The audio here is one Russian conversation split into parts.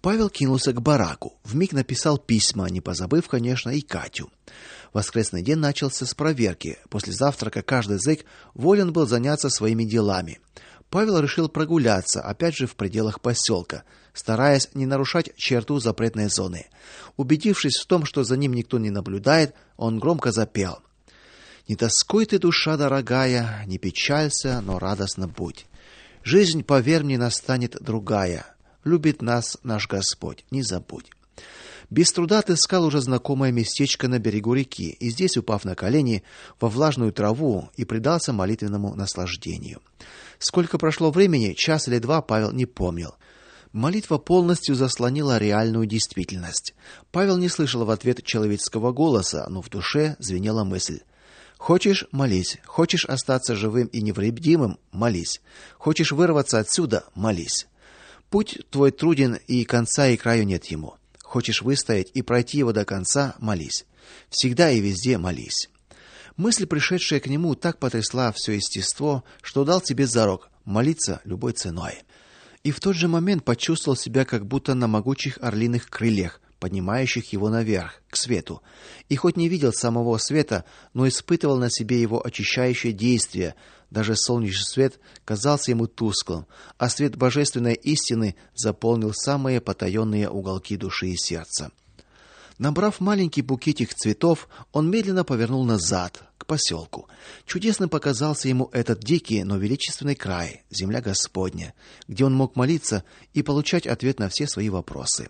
Павел кинулся к бараку, вмиг написал письма, не позабыв, конечно, и Катю. Воскресный день начался с проверки. После завтрака каждый зэк волен был заняться своими делами. Павел решил прогуляться, опять же в пределах поселка, стараясь не нарушать черту запретной зоны. Убедившись в том, что за ним никто не наблюдает, он громко запел: «Не тоскуй ты, душа дорогая, не печалься, но радостно будь. Жизнь, поверь мне, настанет другая. Любит нас наш Господь, не забудь». Без труда отыскал уже знакомое местечко на берегу реки, и здесь, упав на колени во влажную траву, и предался молитвенному наслаждению. Сколько прошло времени, час или два, Павел не помнил. Молитва полностью заслонила реальную действительность. Павел не слышал в ответ человеческого голоса, но в душе звенела мысль: хочешь — молись, хочешь остаться живым и невредимым — молись, хочешь вырваться отсюда — молись. Путь твой труден, и конца и краю нет ему. Хочешь выстоять и пройти его до конца — молись. Всегда и везде молись. Мысль, пришедшая к нему, так потрясла все естество, что дал себе зарок молиться любой ценой. И в тот же момент почувствовал себя как будто на могучих орлиных крыльях, поднимающих его наверх, к свету. И хоть не видел самого света, но испытывал на себе его очищающее действие. Даже солнечный свет казался ему тусклым, а свет божественной истины заполнил самые потаенные уголки души и сердца. Набрав маленький букетик цветов, он медленно повернул назад, к поселку. Чудесным показался ему этот дикий, но величественный край, земля Господня, где он мог молиться и получать ответ на все свои вопросы.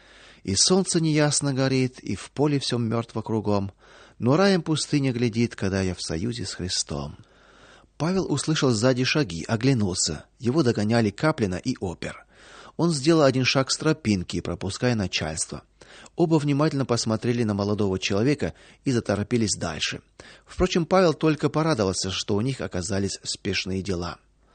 И солнце неясно горит, и в поле все мертво кругом, но раем пустыня глядит, когда я в союзе с Христом. Павел услышал сзади шаги, оглянулся. Его догоняли Каплина и опер. Он сделал один шаг с тропинки, пропуская начальство. Оба внимательно посмотрели на молодого человека и заторопились дальше. Впрочем, Павел только порадовался, что у них оказались спешные дела.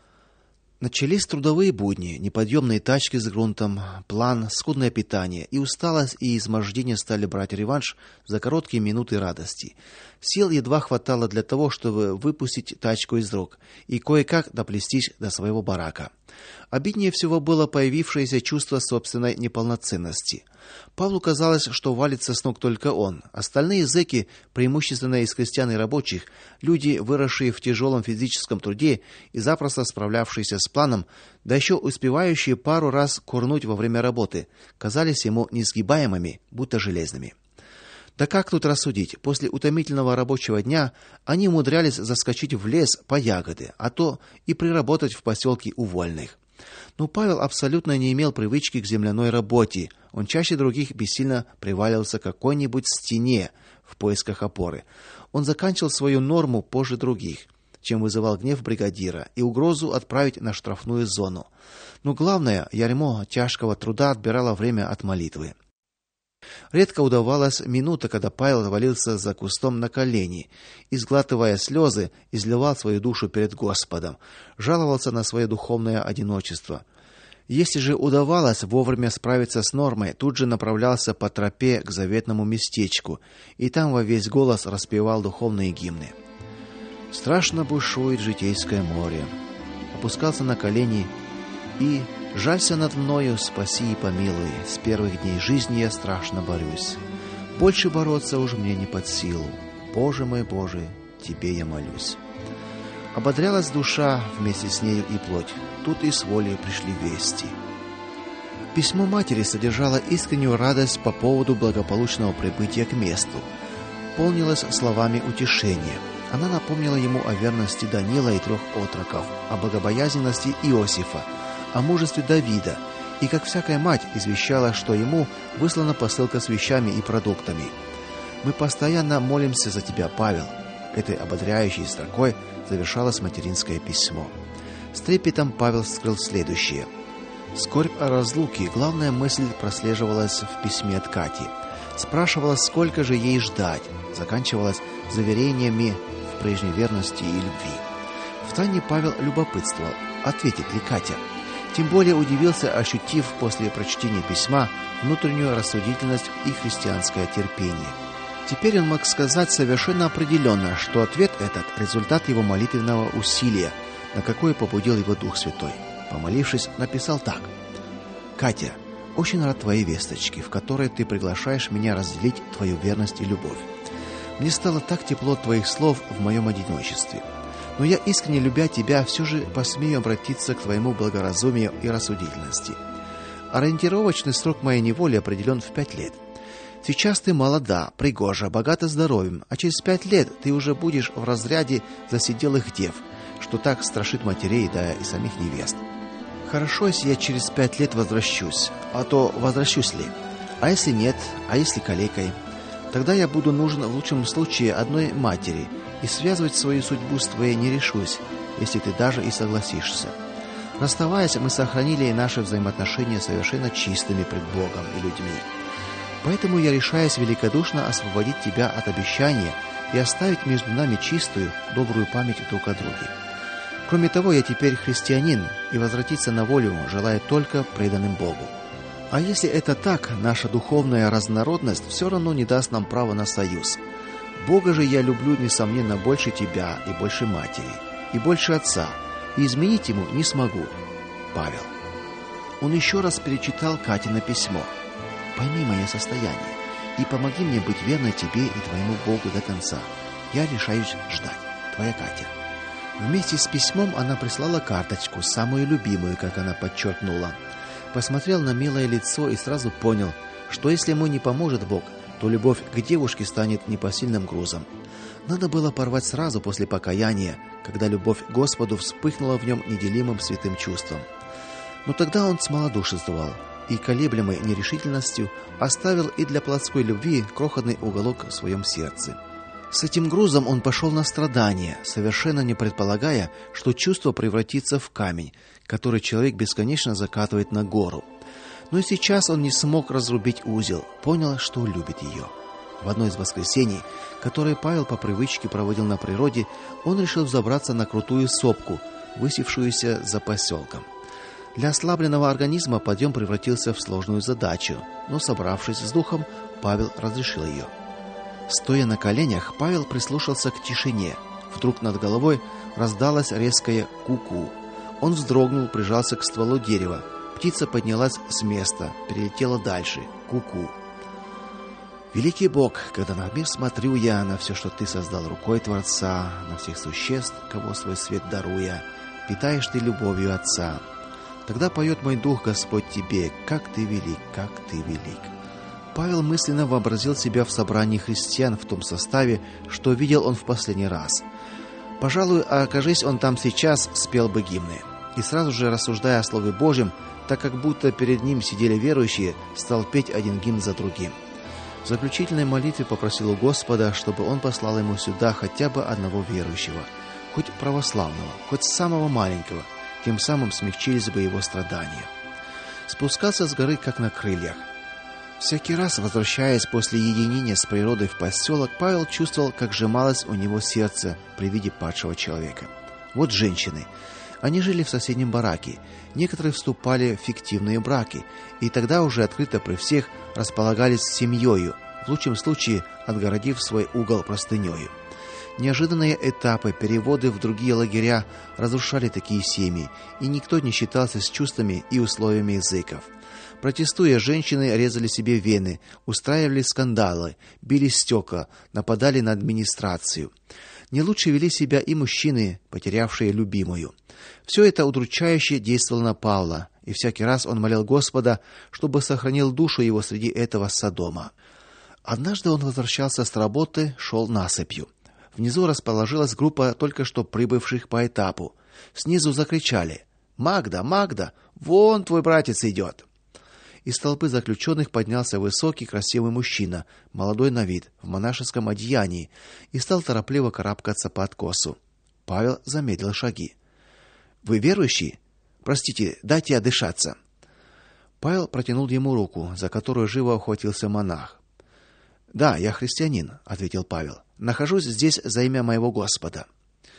Начались трудовые будни, неподъемные тачки с грунтом, план, скудное питание, и усталость и измождение стали брать реванш за короткие минуты радости. Сил едва хватало для того, чтобы выпустить тачку из рук и кое-как доплестись до своего барака. Обиднее всего было появившееся чувство собственной неполноценности. Павлу казалось, что валится с ног только он. Остальные зэки, преимущественно из крестьян и рабочих, люди, выросшие в тяжелом физическом труде и запросто справлявшиеся с планом, да еще успевающие пару раз курнуть во время работы, казались ему несгибаемыми, будто железными. Да как тут рассудить? После утомительного рабочего дня они умудрялись заскочить в лес по ягоды, а то и приработать в поселке у вольных. Но Павел абсолютно не имел привычки к земляной работе. Он чаще других бессильно приваливался к какой-нибудь стене в поисках опоры. Он заканчивал свою норму позже других, чем вызывал гнев бригадира и угрозу отправить на штрафную зону. Но главное, ярмо тяжкого труда отбирало время от молитвы. Редко удавалась минута, когда Павел валился за кустом на колени и, сглатывая слезы, изливал свою душу перед Господом, жаловался на свое духовное одиночество. Если же удавалось вовремя справиться с нормой, тут же направлялся по тропе к заветному местечку и там во весь голос распевал духовные гимны. Страшно бушует житейское море. Опускался на колени и: жалься над мною, спаси и помилуй. С первых дней жизни я страшно борюсь. Больше бороться уж мне не под силу. Боже мой, Боже, тебе я молюсь. Ободрялась душа, вместе с нею и плоть. Тут и с волей пришли вести. Письмо матери содержало искреннюю радость по поводу благополучного прибытия к месту. Полнилось словами утешения. Она напомнила ему о верности Данила и 3 отроков, о богобоязненности Иосифа, о мужестве Давида, и, как всякая мать, извещала, что ему выслана посылка с вещами и продуктами. «Мы постоянно молимся за тебя, Павел». Этой ободряющей строкой завершалось материнское письмо. С трепетом Павел вскрыл следующее. Скорбь о разлуке, главная мысль прослеживалась в письме от Кати. Спрашивала, сколько же ей ждать, заканчивалась заверениями в прежней верности и любви. Втайне Павел любопытствовал, ответит ли Катя. Тем более удивился, ощутив после прочтения письма внутреннюю рассудительность и христианское терпение. Теперь он мог сказать совершенно определенно, что ответ этот – результат его молитвенного усилия, на какое побудил его Дух Святой. Помолившись, написал так: «Катя, очень рад твоей весточке, в которой ты приглашаешь меня разделить твою верность и любовь. Мне стало так тепло от твоих слов в моем одиночестве. Но я, искренне любя тебя, все же посмею обратиться к твоему благоразумию и рассудительности. Ориентировочный срок моей неволи определен в 5 лет. Сейчас ты молода, пригожа, богата здоровьем, а через 5 лет ты уже будешь в разряде засиделых дев, что так страшит матерей, да и самих невест. Хорошо, если я через 5 лет возвращусь, а то возвращусь ли? А если нет, а если калекой? Тогда я буду нужен в лучшем случае одной матери, и связывать свою судьбу с твоей не решусь, если ты даже и согласишься. Расставаясь, мы сохранили наши взаимоотношения совершенно чистыми пред Богом и людьми. Поэтому я решаюсь великодушно освободить тебя от обещания и оставить между нами чистую, добрую память друг о друге. Кроме того, я теперь христианин, и возвратиться на волю желаю только преданным Богу. А если это так, наша духовная разнородность все равно не даст нам права на союз. Бога же я люблю, несомненно, больше тебя и больше матери, и больше отца, и изменить ему не смогу. Павел. Он еще раз перечитал Катино письмо. Пойми мое состояние и помоги мне быть верной тебе и твоему Богу до конца. Я решаюсь ждать. Твоя Катя. Вместе с письмом она прислала карточку, самую любимую, как она подчеркнула. Посмотрел на милое лицо и сразу понял, что если ему не поможет Бог, то любовь к девушке станет непосильным грузом. Надо было порвать сразу после покаяния, когда любовь к Господу вспыхнула в нем неделимым святым чувством. Но тогда он смолодушествовал и, колеблемый нерешительностью, оставил и для плотской любви крохотный уголок в своем сердце. С этим грузом он пошел на страдания, совершенно не предполагая, что чувство превратится в камень, который человек бесконечно закатывает на гору. Но и сейчас он не смог разрубить узел, понял, что любит ее. В одно из воскресений, которое Павел по привычке проводил на природе, он решил взобраться на крутую сопку, высевшуюся за поселком. Для ослабленного организма подъем превратился в сложную задачу, но, собравшись с духом, Павел разрешил ее. Стоя на коленях, Павел прислушался к тишине. Вдруг над головой раздалось резкое ку-ку. Он вздрогнул, прижался к стволу дерева. Птица поднялась с места, перелетела дальше. Ку-ку. Великий Бог, когда на мир смотрю я, на все, что ты создал рукой Творца, на всех существ, кого свой свет даруя, питаешь ты любовью Отца. Тогда поет мой дух, Господь, тебе, как ты велик, как ты велик. Павел мысленно вообразил себя в собрании христиан в том составе, что видел он в последний раз. Пожалуй, окажись он там сейчас, спел бы гимны. И сразу же, рассуждая о Слове Божьем, так как будто перед ним сидели верующие, стал петь один гимн за другим. В заключительной молитве попросил у Господа, чтобы он послал ему сюда хотя бы одного верующего, хоть православного, хоть самого маленького, тем самым смягчились бы его страдания. Спускался с горы как на крыльях. Всякий раз, возвращаясь после единения с природой в поселок, Павел чувствовал, как сжималось у него сердце при виде падшего человека. Вот женщины. Они жили в соседнем бараке. Некоторые вступали в фиктивные браки, и тогда уже открыто при всех располагались с семьёю, в лучшем случае отгородив свой угол простынёю. Неожиданные этапы, переводы в другие лагеря разрушали такие семьи, и никто не считался с чувствами и условиями языков. Протестуя, женщины резали себе вены, устраивали скандалы, били стекла, нападали на администрацию. Не лучше вели себя и мужчины, потерявшие любимую. Все это удручающе действовало на Павла, и всякий раз он молил Господа, чтобы сохранил душу его среди этого Содома. Однажды он возвращался с работы, шел насыпью. Внизу расположилась группа только что прибывших по этапу. Снизу закричали: "Магда, Магда, вон твой братец идет!" Из толпы заключенных поднялся высокий, красивый мужчина, молодой на вид, в монашеском одеянии, и стал торопливо карабкаться по откосу. Павел замедлил шаги. "Вы верующий? Простите, дайте отдышаться." Павел протянул ему руку, за которую живо ухватился монах. "Да, я христианин", ответил Павел. "Нахожусь здесь за имя моего Господа".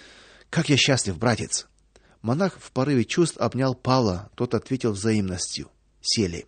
"Как я счастлив, братец!" Монах в порыве чувств обнял Павла, тот ответил взаимностью. Сели.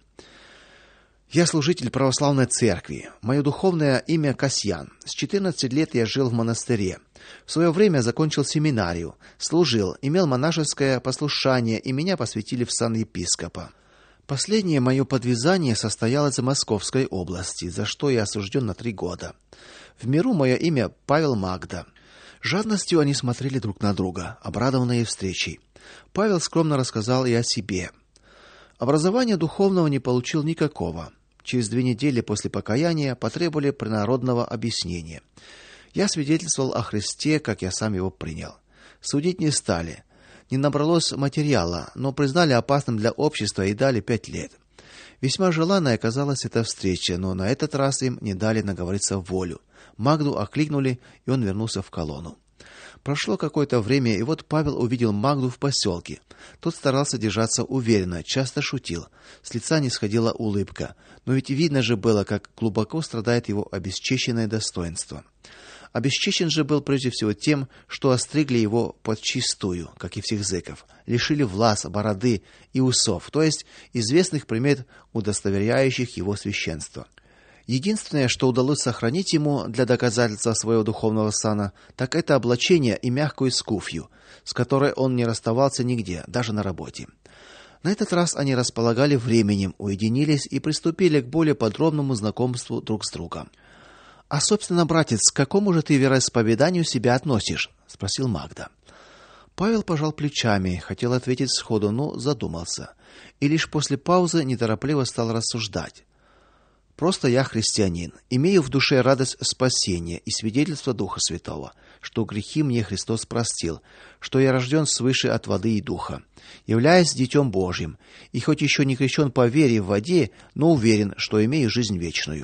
"Я служитель православной церкви. Мое духовное имя Касьян. С 14 лет я жил в монастыре. В свое время закончил семинарию, служил, имел монашеское послушание, и меня посвятили в сан епископа. Последнее мое подвязание состоялось в Московской области, за что я осужден на 3 года. В миру мое имя Павел Магда. Жадностью они смотрели друг на друга, обрадованные встречей. Павел скромно рассказал и о себе. Образования духовного не получил никакого. Через 2 недели после покаяния потребовали принародного объяснения. Я свидетельствовал о Христе, как я сам его принял. Судить не стали. Не набралось материала, но признали опасным для общества и дали 5 лет. Весьма желанной оказалась эта встреча, но на этот раз им не дали наговориться в волю. Магду окликнули, и он вернулся в колонну. Прошло какое-то время, и вот Павел увидел Магду в поселке. Тот старался держаться уверенно, часто шутил. С лица не сходила улыбка, но ведь видно же было, как глубоко страдает его обесчещенное достоинство. Обесчещен же был прежде всего тем, что остригли его подчистую, как и всех зэков, лишили влас, бороды и усов, то есть известных примет, удостоверяющих его священство. Единственное, что удалось сохранить ему для доказательства своего духовного сана, так это облачение и мягкую скуфью, с которой он не расставался нигде, даже на работе. На этот раз они располагали временем, уединились и приступили к более подробному знакомству друг с другом. А собственно, братец, к какому же ты вероисповеданию себя относишь? Спросил Магда. Павел пожал плечами, хотел ответить сходу, но задумался, и лишь после паузы неторопливо стал рассуждать. Просто я христианин, имею в душе радость спасения и свидетельство Духа Святого, что грехи мне Христос простил, что я рожден свыше от воды и духа, являюсь детем Божьим, и хоть еще не крещен по вере в воде, но уверен, что имею жизнь вечную.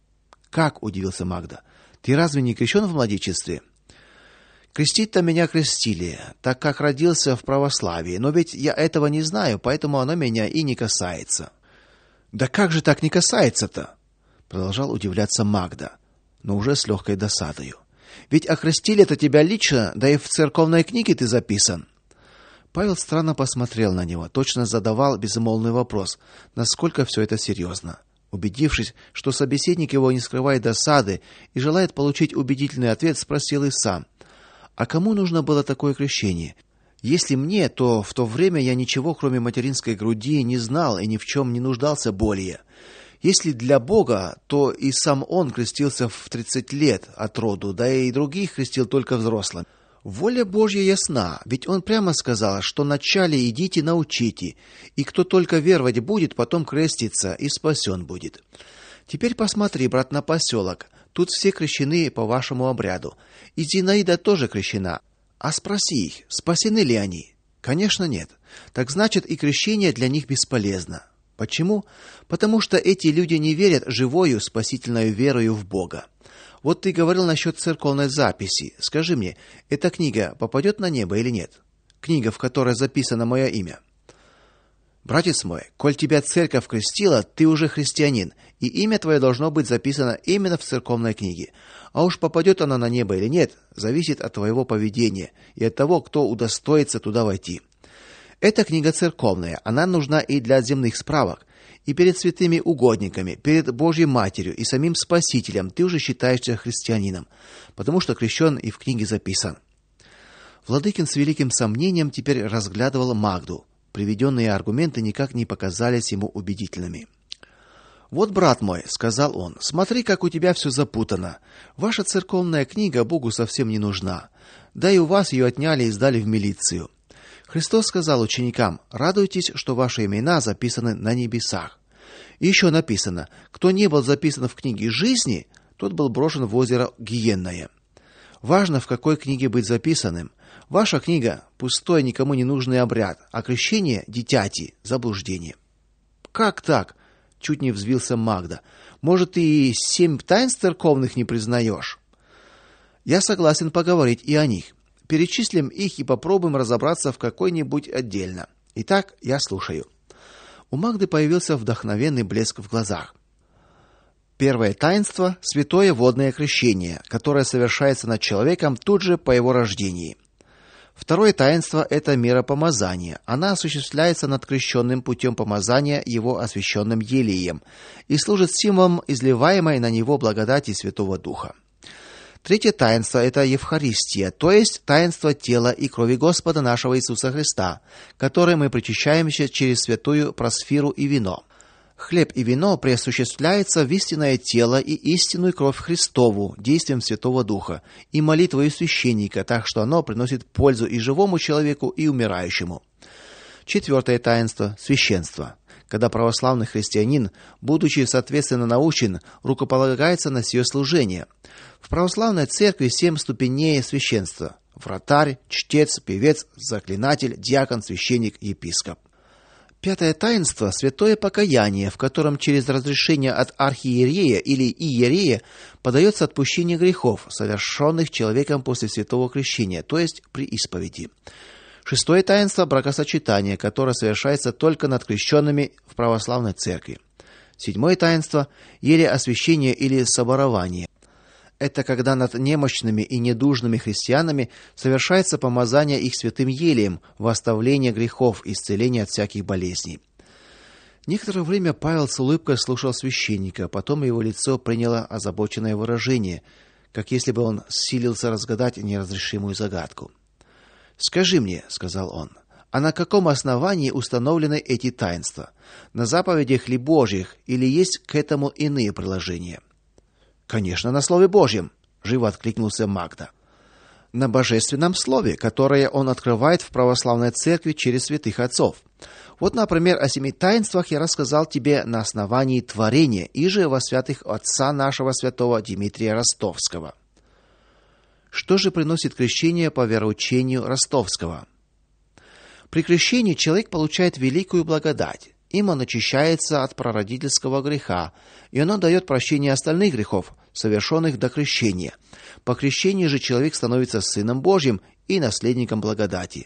Как, удивился Магда. Ты разве не крещен в младенчестве? Крестить-то меня крестили, так как родился в православии, но ведь я этого не знаю, поэтому оно меня и не касается. Да как же так не касается-то? Продолжал удивляться Магда, но уже с легкой досадою. Ведь окрестили-то тебя лично, да и в церковной книге ты записан. Павел странно посмотрел на него, точно задавал безмолвный вопрос, насколько все это серьезно. Убедившись, что собеседник его не скрывает досады и желает получить убедительный ответ, спросил и сам: "А кому нужно было такое крещение? Если мне, то в то время я ничего, кроме материнской груди, не знал и ни в чем не нуждался более. Если для Бога, то и сам он крестился в 30 лет от роду, да и других крестил только взрослым. Воля Божья ясна, ведь он прямо сказал, что вначале идите научите, и кто только веровать будет, потом крестится и спасен будет. Теперь посмотри, брат, на поселок. Тут все крещены по вашему обряду. И Зинаида тоже крещена. А спроси их, спасены ли они? Конечно, нет. Так значит, и крещение для них бесполезно. Почему? Потому что эти люди не верят живою спасительной верою в Бога. Вот ты говорил насчет церковной записи. Скажи мне, эта книга попадет на небо или нет? Книга, в которой записано мое имя. Братец мой, коль тебя церковь крестила, ты уже христианин, и имя твое должно быть записано именно в церковной книге. А уж попадет она на небо или нет, зависит от твоего поведения и от того, кто удостоится туда войти. Эта книга церковная, она нужна и для земных справок. И перед святыми угодниками, перед Божьей Матерью и самим Спасителем ты уже считаешься христианином, потому что крещен и в книге записан. Владыкин с великим сомнением теперь разглядывал Магду. Приведенные аргументы никак не показались ему убедительными. Вот, брат мой, сказал он, смотри, как у тебя все запутано. Ваша церковная книга Богу совсем не нужна. Да и у вас ее отняли и сдали в милицию. Христос сказал ученикам: радуйтесь, что ваши имена записаны на небесах. И еще написано: кто не был записан в книге жизни, тот был брошен в озеро Гиенное. Важно, в какой книге быть записанным. Ваша книга пустой, никому не нужный обряд, а крещение дитяти заблуждение. Как так? Чуть не взвился Магда. Может, ты и 7 таинств церковных не признаешь? Я согласен поговорить и о них. Перечислим их и попробуем разобраться в какой-нибудь отдельно. Итак, я слушаю. У Магды появился вдохновенный блеск в глазах. Первое таинство святое водное крещение, которое совершается над человеком тут же по его рождении. Второе таинство это миропомазание. Она осуществляется над крещенным путем помазания его освященным елеем и служит символом изливаемой на него благодати Святого Духа. Третье таинство – это Евхаристия, то есть таинство тела и крови Господа нашего Иисуса Христа, которое мы причащаемся через святую просфиру и вино. Хлеб и вино преосуществляется в истинное тело и истинную кровь Христову действием Святого Духа и молитвою священника, так что оно приносит пользу и живому человеку, и умирающему. Четвертое таинство – священство, когда православный христианин, будучи соответственно научен, рукополагается на сие служение. В православной церкви 7 ступеней священства – вратарь, чтец, певец, заклинатель, диакон, священник, епископ. Пятое таинство – святое покаяние, в котором через разрешение от архиерея или иерея подается отпущение грехов, совершенных человеком после святого крещения, то есть при исповеди. Шестое таинство – бракосочетание, которое совершается только над крещенными в православной церкви. Седьмое таинство – елеосвящение или соборование. Это когда над немощными и недужными христианами совершается помазание их святым елеем во оставление грехов и исцеление от всяких болезней. Некоторое время Павел с улыбкой слушал священника, потом его лицо приняло озабоченное выражение, как если бы он силился разгадать неразрешимую загадку. «Скажи мне, — сказал он, — а на каком основании установлены эти таинства? На заповедях ли Божьих или есть к этому иные приложения?» «Конечно, на Слове Божьем!» — живо откликнулся Магда. «На божественном Слове, которое он открывает в православной церкви через святых отцов. Вот, например, о 7 таинствах я рассказал тебе на основании творения, иже во святых отца нашего святого Дмитрия Ростовского». Что же приносит крещение по вероучению Ростовского? При крещении человек получает великую благодать. Им он очищается от прародительского греха, и оно дает прощение остальных грехов, совершенных до крещения. По крещении же человек становится сыном Божьим и наследником благодати.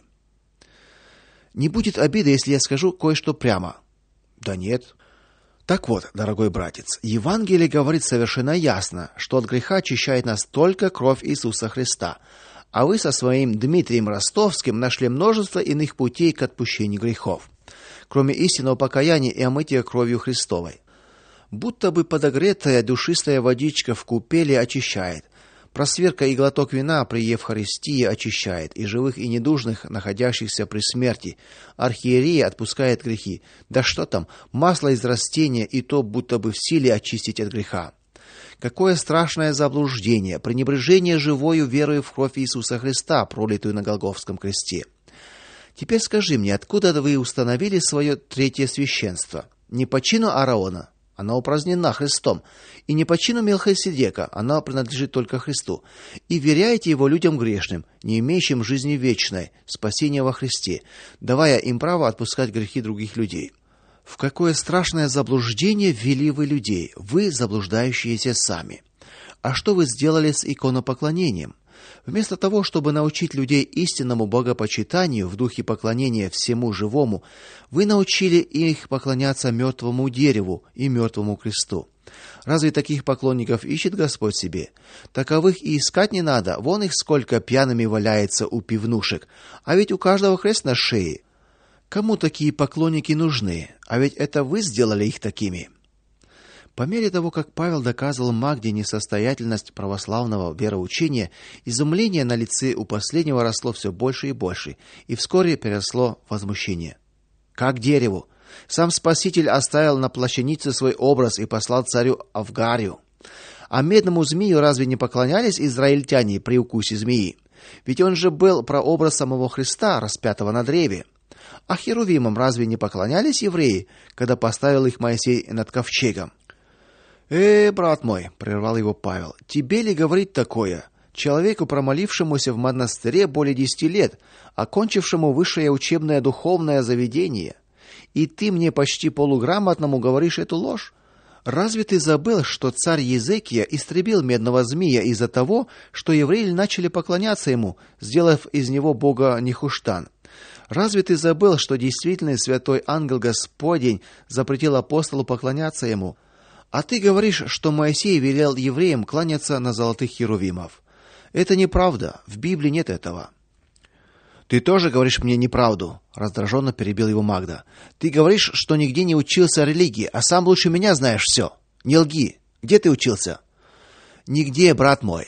Не будет обиды, если я скажу кое-что прямо. Да нет. Так вот, дорогой братец, Евангелие говорит совершенно ясно, что от греха очищает нас только кровь Иисуса Христа, а вы со своим Дмитрием Ростовским нашли множество иных путей к отпущению грехов, кроме истинного покаяния и омытия кровью Христовой. Будто бы подогретая душистая водичка в купели очищает, просверка и глоток вина при Евхаристии очищает, и живых и недужных, находящихся при смерти, архиерея отпускает грехи. Да что там, масло из растения и то будто бы в силе очистить от греха. Какое страшное заблуждение, пренебрежение живою верою в кровь Иисуса Христа, пролитую на Голгофском кресте. Теперь скажи мне, откуда вы установили свое третье священство? Не по чину Аарона, оно упразднено Христом, и не по чину Мелхиседека, оно принадлежит только Христу, и веряете его людям грешным, не имеющим жизни вечной, спасения во Христе, давая им право отпускать грехи других людей. В какое страшное заблуждение ввели вы людей, вы, заблуждающиеся сами. А что вы сделали с иконопоклонением? Вместо того, чтобы научить людей истинному богопочитанию в духе поклонения всему живому, вы научили их поклоняться мертвому дереву и мертвому кресту. Разве таких поклонников ищет Господь себе? Таковых и искать не надо, вон их сколько пьяными валяется у пивнушек, а ведь у каждого крест на шее. Кому такие поклонники нужны? А ведь это вы сделали их такими. По мере того, как Павел доказывал Магде несостоятельность православного вероучения, изумление на лице у последнего росло все больше и больше, и вскоре переросло в возмущение. Как дереву? Сам Спаситель оставил на плащанице свой образ и послал царю Авгарию. А медному змею разве не поклонялись израильтяне при укусе змеи? Ведь он же был прообраз самого Христа, распятого на древе. А херувимам разве не поклонялись евреи, когда поставил их Моисей над ковчегом? Брат мой, прервал его Павел, тебе ли говорить такое? Человеку, промолившемуся в монастыре более 10 лет, окончившему высшее учебное духовное заведение, и ты мне почти полуграмотному говоришь эту ложь? Разве ты забыл, что царь Езекия истребил медного змея из-за того, что евреи начали поклоняться ему, сделав из него бога Нехуштан? Разве ты забыл, что действительный святой ангел Господень запретил апостолу поклоняться ему? А ты говоришь, что Моисей велел евреям кланяться на золотых херувимов. Это неправда, в Библии нет этого. Ты тоже говоришь мне неправду, раздраженно перебил его Магда. Ты говоришь, что нигде не учился религии, а сам лучше меня знаешь все. Не лги. Где ты учился? Нигде, брат мой.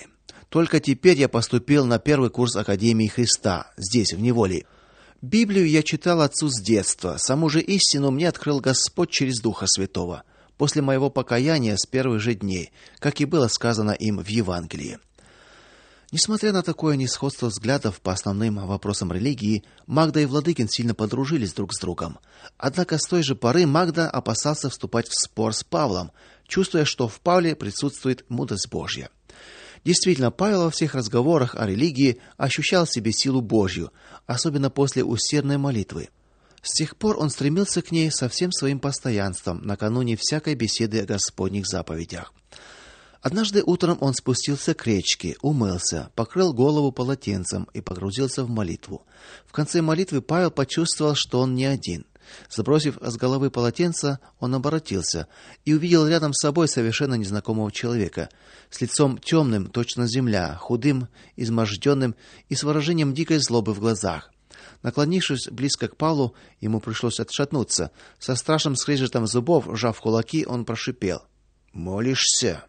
Только теперь я поступил на первый курс Академии Христа, здесь, в неволе. Библию я читал отцу с детства, саму же истину мне открыл Господь через Духа Святого, после моего покаяния с первых же дней, как и было сказано им в Евангелии. Несмотря на такое несходство взглядов по основным вопросам религии, Магда и Владыкин сильно подружились друг с другом. Однако с той же поры Магда опасался вступать в спор с Павлом, чувствуя, что в Павле присутствует мудрость Божья. Действительно, Павел во всех разговорах о религии ощущал в себе силу Божью, особенно после усердной молитвы. С тех пор он стремился к ней со всем своим постоянством накануне всякой беседы о Господних заповедях. Однажды утром он спустился к речке, умылся, покрыл голову полотенцем и погрузился в молитву. В конце молитвы Павел почувствовал, что он не один. Сбросив с головы полотенце, он оборотился и увидел рядом с собой совершенно незнакомого человека, с лицом темным, точно земля, худым, изможденным и с выражением дикой злобы в глазах. Наклонившись близко к Павлу, ему пришлось отшатнуться. Со страшным скрежетом зубов, сжав кулаки, он прошипел: "Молишься?"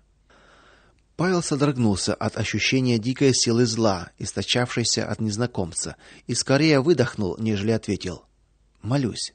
Павел содрогнулся от ощущения дикой силы зла, источавшейся от незнакомца, и скорее выдохнул, нежели ответил: "Молюсь".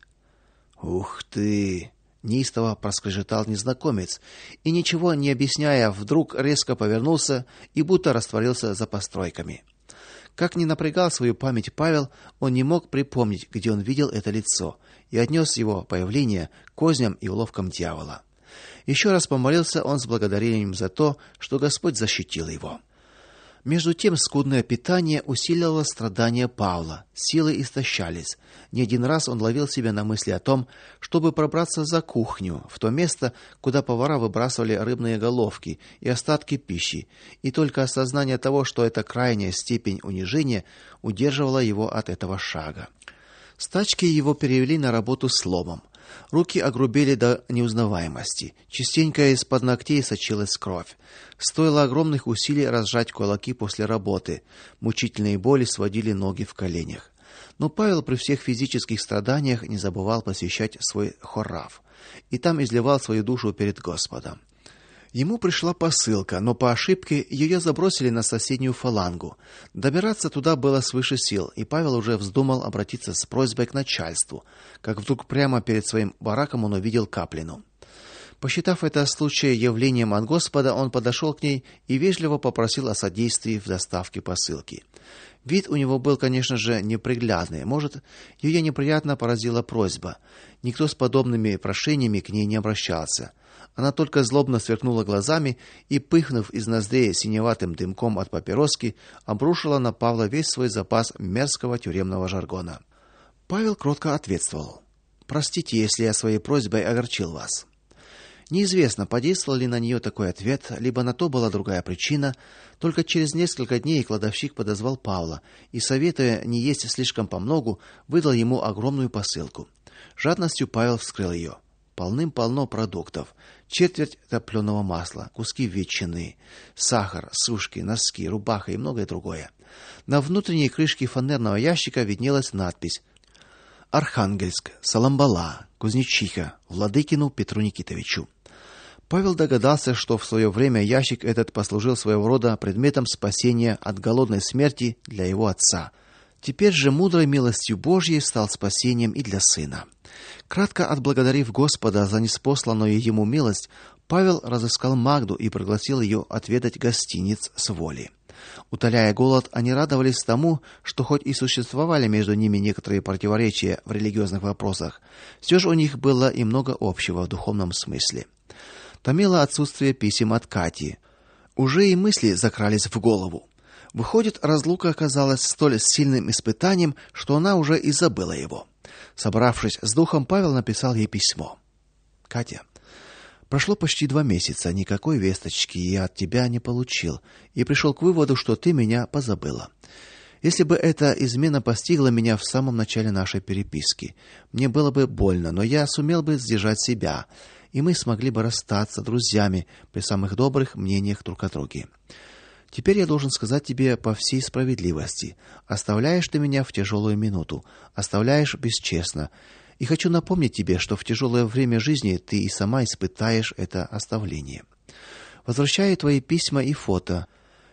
"Ух ты!" неистово проскрежетал незнакомец, и, ничего не объясняя, вдруг резко повернулся и будто растворился за постройками. Как ни напрягал свою память Павел, он не мог припомнить, где он видел это лицо, и отнес его появление к козням и уловкам дьявола. Еще раз помолился он с благодарением за то, что Господь защитил его. Между тем скудное питание усиливало страдания Павла, силы истощались. Не один раз он ловил себя на мысли о том, чтобы пробраться за кухню, в то место, куда повара выбрасывали рыбные головки и остатки пищи, и только осознание того, что это крайняя степень унижения, удерживало его от этого шага. С тачки его перевели на работу с ломом. Руки огрубели до неузнаваемости. Частенько из-под ногтей сочилась кровь. Стоило огромных усилий разжать кулаки после работы. Мучительные боли сводили ноги в коленях. Но Павел при всех физических страданиях не забывал посещать свой хорав, и там изливал свою душу перед Господом. Ему пришла посылка, но по ошибке ее забросили на соседнюю фалангу. Добираться туда было свыше сил, и Павел уже вздумал обратиться с просьбой к начальству, как вдруг прямо перед своим бараком он увидел Каплину. Посчитав это случай явлением от Господа, он подошел к ней и вежливо попросил о содействии в доставке посылки. Вид у него был, конечно же, неприглядный. Может, ее неприятно поразила просьба. Никто с подобными прошениями к ней не обращался. Она только злобно сверкнула глазами и, пыхнув из ноздрей синеватым дымком от папироски, обрушила на Павла весь свой запас мерзкого тюремного жаргона. Павел кротко ответствовал: "Простите, если я своей просьбой огорчил вас". Неизвестно, подействовал ли на нее такой ответ, либо на то была другая причина. Только через несколько дней кладовщик подозвал Павла и, советуя не есть слишком помногу, выдал ему огромную посылку. Жадностью Павел вскрыл ее. Полным-полно продуктов: четверть топленого масла, куски ветчины, сахар, сушки, носки, рубаха и многое другое. На внутренней крышке фанерного ящика виднелась надпись: "Архангельск, Саламбала, Кузнечиха, Владыкину Петру Никитовичу". Павел догадался, что в свое время ящик этот послужил своего рода предметом спасения от голодной смерти для его отца. Теперь же мудрой милостью Божьей стал спасением и для сына. Кратко отблагодарив Господа за ниспосланную ему милость, Павел разыскал Магду и пригласил ее отведать гостиниц с воли. Утоляя голод, они радовались тому, что хоть и существовали между ними некоторые противоречия в религиозных вопросах, все же у них было и много общего в духовном смысле. Томило отсутствие писем от Кати. Уже и мысли закрались в голову. Выходит, разлука оказалась столь сильным испытанием, что она уже и забыла его. Собравшись с духом, Павел написал ей письмо: "Катя, прошло почти 2 месяца, никакой весточки я от тебя не получил, и пришел к выводу, что ты меня позабыла. Если бы эта измена постигла меня в самом начале нашей переписки, мне было бы больно, но я сумел бы сдержать себя, и мы смогли бы расстаться друзьями при самых добрых мнениях друг о друге. Теперь я должен сказать тебе по всей справедливости: оставляешь ты меня в тяжелую минуту, оставляешь бесчестно. И хочу напомнить тебе, что в тяжелое время жизни ты и сама испытаешь это оставление. Возвращаю твои письма и фото.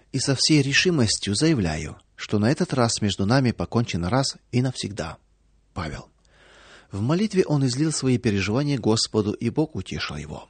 И со всей решимостью заявляю, что на этот раз между нами покончено раз и навсегда. Павел. В молитве он излил свои переживания Господу, и Бог утешил его.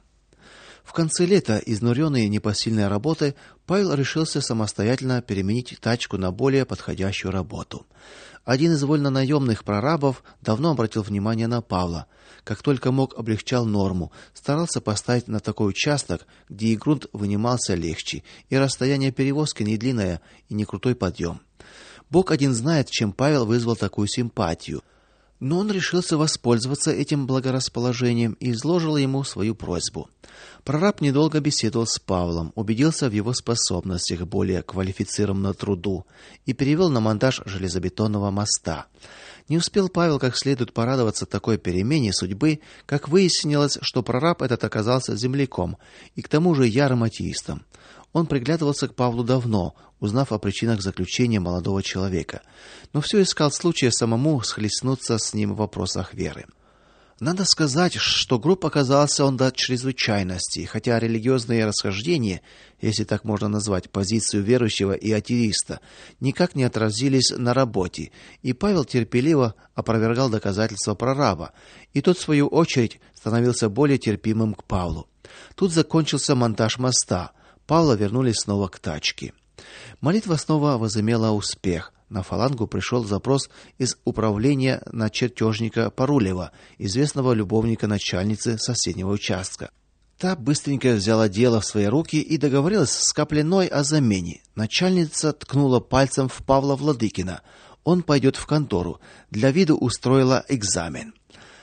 В конце лета, изнуренный непосильной работой, Павел решился самостоятельно переменить тачку на более подходящую работу. Один из вольнонаемных прорабов давно обратил внимание на Павла. Как только мог, облегчал норму, старался поставить на такой участок, где и грунт вынимался легче, и расстояние перевозки не длинное и не крутой подъем. Бог один знает, чем Павел вызвал такую симпатию. Но он решился воспользоваться этим благорасположением и изложил ему свою просьбу. Прораб недолго беседовал с Павлом, убедился в его способностях более квалифицированному труду и перевел на монтаж железобетонного моста. Не успел Павел как следует порадоваться такой перемене судьбы, как выяснилось, что прораб этот оказался земляком и к тому же ярым атеистом. Он приглядывался к Павлу давно, узнав о причинах заключения молодого человека, но все искал случая самому схлестнуться с ним в вопросах веры. Надо сказать, что груб оказался он до чрезвычайности, хотя религиозные расхождения, если так можно назвать позицию верующего и атеиста, никак не отразились на работе, и Павел терпеливо опровергал доказательства прораба, и тот в свою очередь становился более терпимым к Павлу. Тут закончился монтаж моста. Павла вернули снова к тачке. Молитва снова возымела успех. На фалангу пришел запрос из управления на чертежника Парулева, известного любовника начальницы соседнего участка. Та быстренько взяла дело в свои руки и договорилась с Каплиной о замене. Начальница ткнула пальцем в Павла Владыкина. Он пойдет в контору. Для виду устроила экзамен.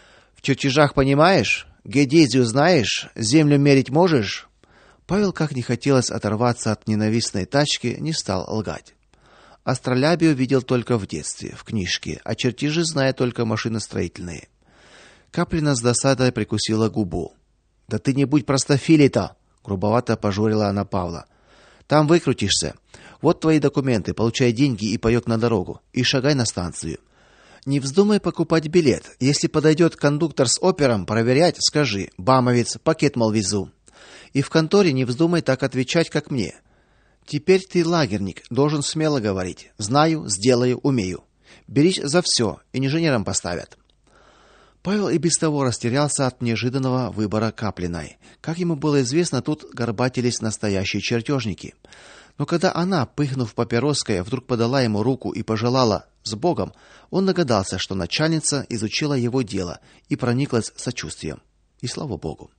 В чертежах понимаешь? Геодезию знаешь? Землю мерить можешь? Павел, как не хотелось оторваться от ненавистной тачки, не стал лгать. Астролябию видел только в детстве, в книжке, а чертежи знает только машиностроительные. Каплина с досадой прикусила губу. Да ты не будь простофилей-то, грубовато пожурила она Павла. Там выкрутишься. Вот твои документы, получай деньги и паёк на дорогу и шагай на станцию. Не вздумай покупать билет. Если подойдет кондуктор с опером проверять, скажи: "Бамовец, пакет мол везу". И в конторе не вздумай так отвечать, как мне. Теперь ты лагерник, должен смело говорить: "Знаю, сделаю, умею". Берись за все, инженером поставят. Павел и без того растерялся от неожиданного выбора Каплиной. Как ему было известно, тут горбатились настоящие чертежники. Но когда она, пыхнув папироской, вдруг подала ему руку и пожелала: "С Богом", он догадался, что начальница изучила его дело и прониклась сочувствием. И слава Богу.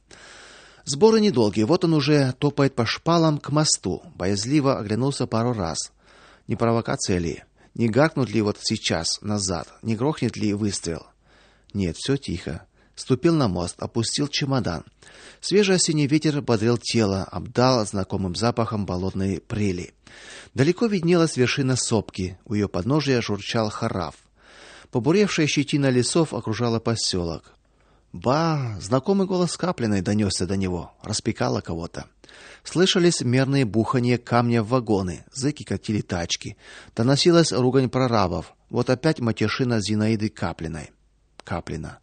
Сборы недолгие. Вот он уже топает по шпалам к мосту. Боязливо оглянулся пару раз. Не провокация ли? Не гаркнут ли вот сейчас назад? Не грохнет ли выстрел? Нет, все тихо. Ступил на мост, опустил чемодан. Свежий осенний ветер бодрил тело, обдал знакомым запахом болотной прели. Далеко виднелась вершина сопки. У ее подножия журчал Харав. Побуревшая щетина лесов окружала поселок. Ба, знакомый голос Каплиной донесся до него, распекало кого-то. Слышались мерные бухания камня в вагоны, зэки катили тачки. Доносилась ругань прорабов. Вот опять матершина Зинаиды Каплиной. Каплина.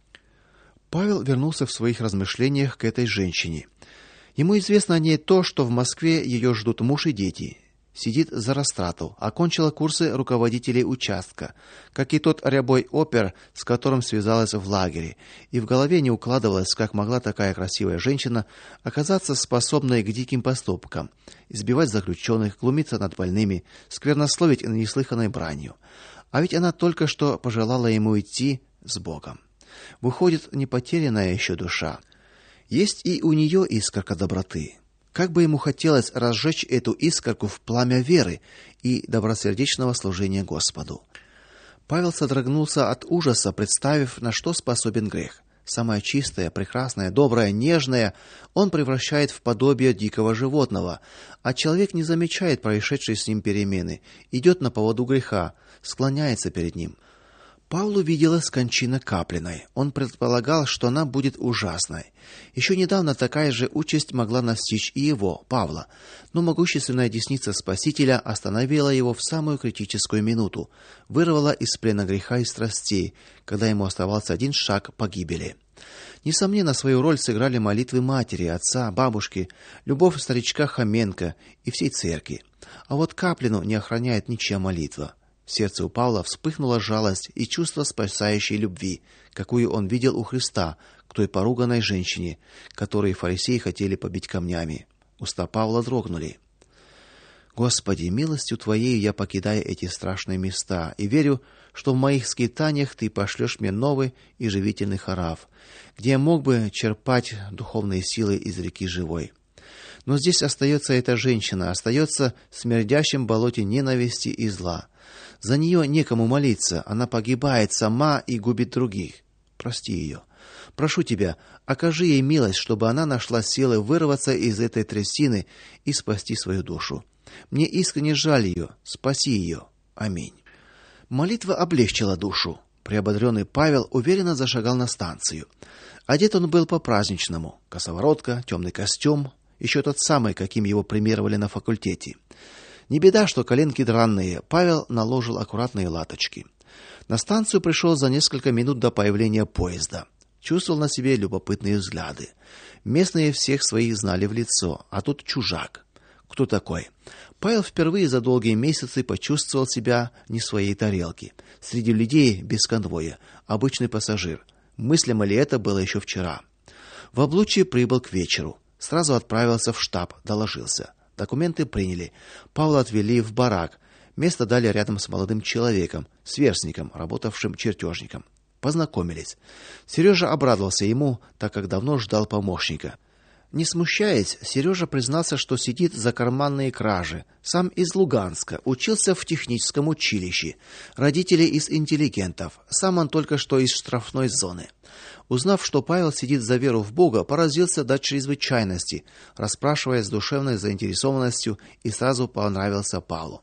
Павел вернулся в своих размышлениях к этой женщине. Ему известно о ней то, что в Москве ее ждут муж и дети. Сидит за растрату, окончила курсы руководителей участка, как и тот рябой опер, с которым связалась в лагере, и в голове не укладывалось, как могла такая красивая женщина оказаться способной к диким поступкам: избивать заключенных, глумиться над больными, сквернословить неслыханной бранью. А ведь она только что пожелала ему идти с Богом. Выходит, не потерянная еще душа. Есть и у нее искорка доброты. Как бы ему хотелось разжечь эту искорку в пламя веры и добросердечного служения Господу. Павел содрогнулся от ужаса, представив, на что способен грех. Самое чистое, прекрасное, доброе, нежное он превращает в подобие дикого животного, а человек не замечает происшедшей с ним перемены, идет на поводу греха, склоняется перед ним. Павлу виделась кончина Каплиной. Он предполагал, что она будет ужасной. Еще недавно такая же участь могла настичь и его, Павла, но могущественная десница Спасителя остановила его в самую критическую минуту, вырвала из плена греха и страстей, когда ему оставался один шаг к погибели. Несомненно, свою роль сыграли молитвы матери, отца, бабушки, любовь старичка Хоменко и всей церкви. А вот Каплину не охраняет ничья молитва. В сердце у Павла вспыхнула жалость и чувство спасающей любви, какую он видел у Христа к той поруганной женщине, которую фарисеи хотели побить камнями. Уста Павла дрогнули. Господи, милостью Твоею я покидаю эти страшные места и верю, что в моих скитаниях Ты пошлешь мне новый и живительный Харав, где я мог бы черпать духовные силы из реки живой. Но здесь остается эта женщина, остается в смердящем болоте ненависти и зла. За нее некому молиться, она погибает сама и губит других. Прости ее. Прошу тебя, окажи ей милость, чтобы она нашла силы вырваться из этой трясины и спасти свою душу. Мне искренне жаль ее, спаси ее. Аминь. Молитва облегчила душу. Приободренный Павел уверенно зашагал на станцию. Одет он был по-праздничному: косоворотка, темный костюм, еще тот самый, каким его премировали на факультете. Не беда, что коленки драные. Павел наложил аккуратные латочки. На станцию пришел за несколько минут до появления поезда. Чувствовал на себе любопытные взгляды. Местные всех своих знали в лицо, а тут чужак. Кто такой? Павел впервые за долгие месяцы почувствовал себя не в своей тарелке. Среди людей без конвоя, обычный пассажир. Мыслимо ли это было еще вчера? В облучье прибыл к вечеру. Сразу отправился в штаб, доложился. Документы приняли. Павла отвели в барак. Место дали рядом с молодым человеком, сверстником, работавшим чертежником. Познакомились. Сережа обрадовался ему, так как давно ждал помощника. Не смущаясь, Сережа признался, что сидит за карманные кражи. Сам из Луганска, учился в техническом училище. Родители из интеллигентов. Сам он только что из штрафной зоны. Узнав, что Павел сидит за веру в Бога, поразился до чрезвычайности, расспрашивая с душевной заинтересованностью, и сразу понравился Павлу.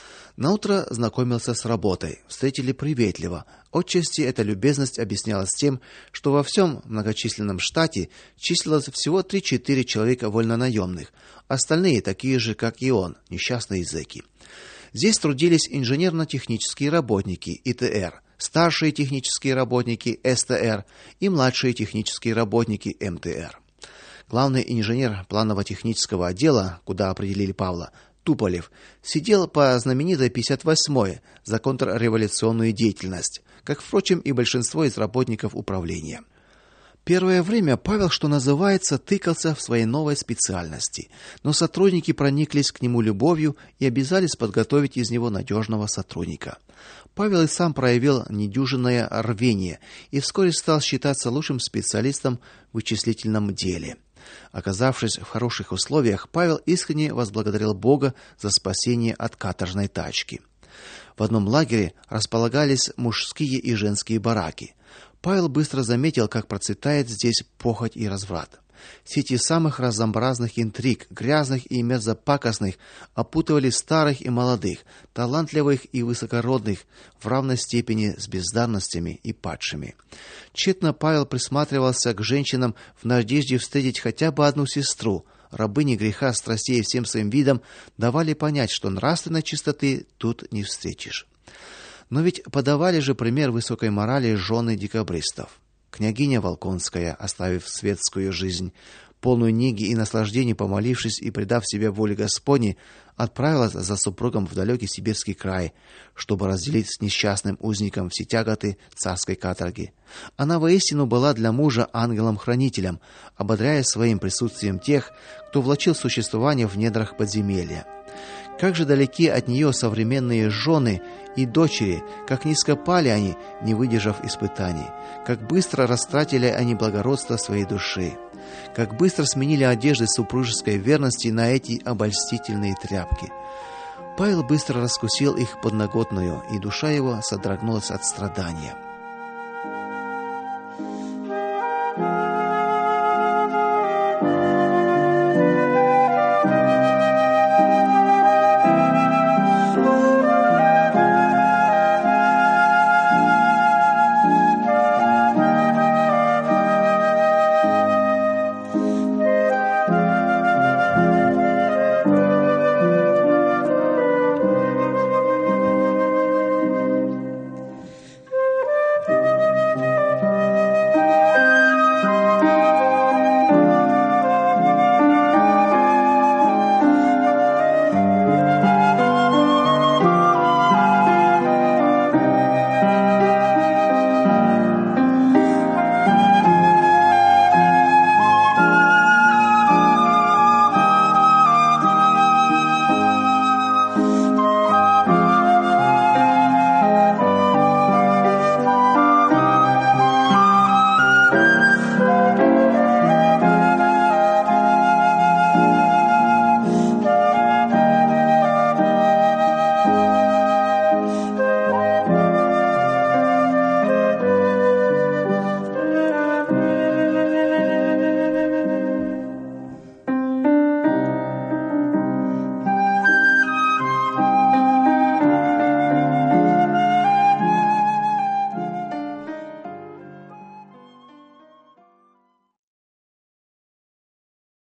Наутро знакомился с работой. Встретили приветливо. Отчасти эта любезность объяснялась тем, что во всем многочисленном штате числилось всего 3-4 человека вольнонаемных, остальные такие же, как и он, несчастные зэки. Здесь трудились инженерно-технические работники ИТР, старшие технические работники СТР и младшие технические работники МТР. Главный инженер планово-технического отдела, куда определили Павла, Туполев, сидел по знаменитой 58-й за контрреволюционную деятельность, как, впрочем, и большинство из работников управления. Первое время Павел, что называется, тыкался в своей новой специальности, но сотрудники прониклись к нему любовью и обязались подготовить из него надежного сотрудника. Павел и сам проявил недюжинное рвение и вскоре стал считаться лучшим специалистом в вычислительном деле. Оказавшись в хороших условиях, Павел искренне возблагодарил Бога за спасение от каторжной тачки. В одном лагере располагались мужские и женские бараки. Павел быстро заметил, как процветает здесь похоть и разврат. Сети самых разнообразных интриг, грязных и мерзопакостных, опутывали старых и молодых, талантливых и высокородных в равной степени с бездарностями и падшими. Тщетно Павел присматривался к женщинам в надежде встретить хотя бы одну сестру. Рабыни греха, страстей всем своим видом давали понять, что нравственной чистоты тут не встретишь. Но ведь подавали же пример высокой морали жены декабристов. Княгиня Волконская, оставив светскую жизнь, полную неги и наслаждений, помолившись и предав себя воле Господней, отправилась за супругом в далекий сибирский край, чтобы разделить с несчастным узником все тяготы царской каторги. Она воистину была для мужа ангелом-хранителем, ободряя своим присутствием тех, кто влачил существование в недрах подземелья. Как же далеки от нее современные жены и дочери, как низко пали они, не выдержав испытаний, как быстро растратили они благородство своей души, как быстро сменили одежды супружеской верности на эти обольстительные тряпки. Павел быстро раскусил их подноготную, и душа его содрогнулась от страдания.